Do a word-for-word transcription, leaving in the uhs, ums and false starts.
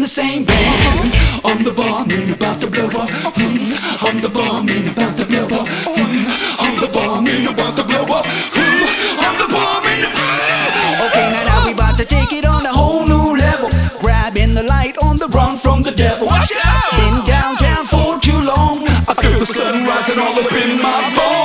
the same band. I'm the bomb and about to blow up. I'm the bomb and about to blow up. I'm the bomb and about to blow up. I'm the bomb and okay, now now we about to take it on a whole new level. Grabbing the light on the run from the devil. Watch out! Been downtown for too long. I feel the sun rising all up in my bones.